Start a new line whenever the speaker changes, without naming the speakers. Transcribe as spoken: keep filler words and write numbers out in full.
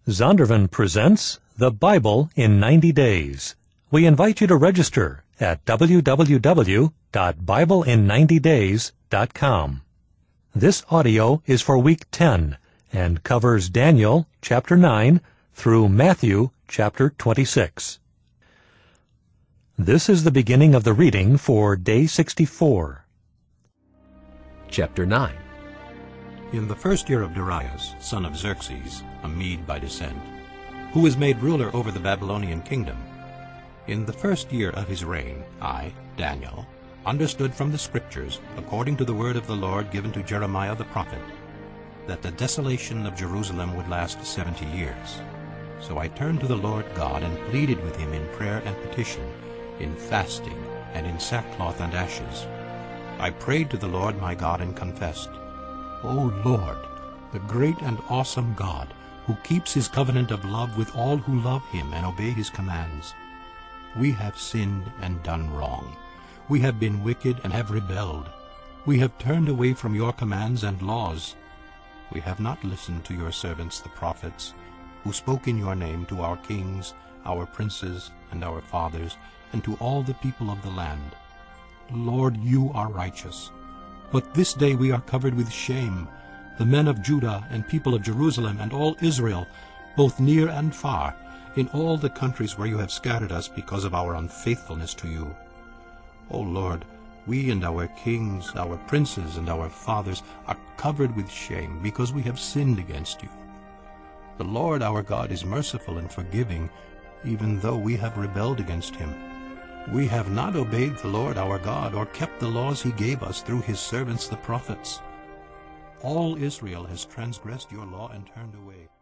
Zondervan presents The Bible in ninety days. We invite you to register at w w w dot bible in ninety days dot com. This audio is for week ten and covers Daniel chapter nine through Matthew chapter twenty-six. This is the beginning of the reading for day sixty-four.
Chapter nine.
In the first year of Darius, son of Xerxes, a Mede by descent, who was made ruler over the Babylonian kingdom, in the first year of his reign, I, Daniel, understood from the Scriptures, according to the word of the Lord given to Jeremiah the prophet, that the desolation of Jerusalem would last seventy years. So I turned to the Lord God and pleaded with him in prayer and petition, in fasting, and in sackcloth and ashes. I prayed to the Lord my God and confessed, O Lord, the great and awesome God, who keeps his covenant of love with all who love him and obey his commands, we have sinned and done wrong. We have been wicked and have rebelled. We have turned away from your commands and laws. We have not listened to your servants the prophets, who spoke in your name to our kings, our princes, and our fathers, and to all the people of the land. Lord, you are righteous. But this day we are covered with shame, the men of Judah and people of Jerusalem and all Israel, both near and far, in all the countries where you have scattered us because of our unfaithfulness to you. O Lord, we and our kings, our princes, and our fathers are covered with shame because we have sinned against you. The Lord our God is merciful and forgiving, even though we have rebelled against him. We have not obeyed the Lord our God or kept the laws he gave us through his servants the prophets. All Israel has transgressed your law and turned away.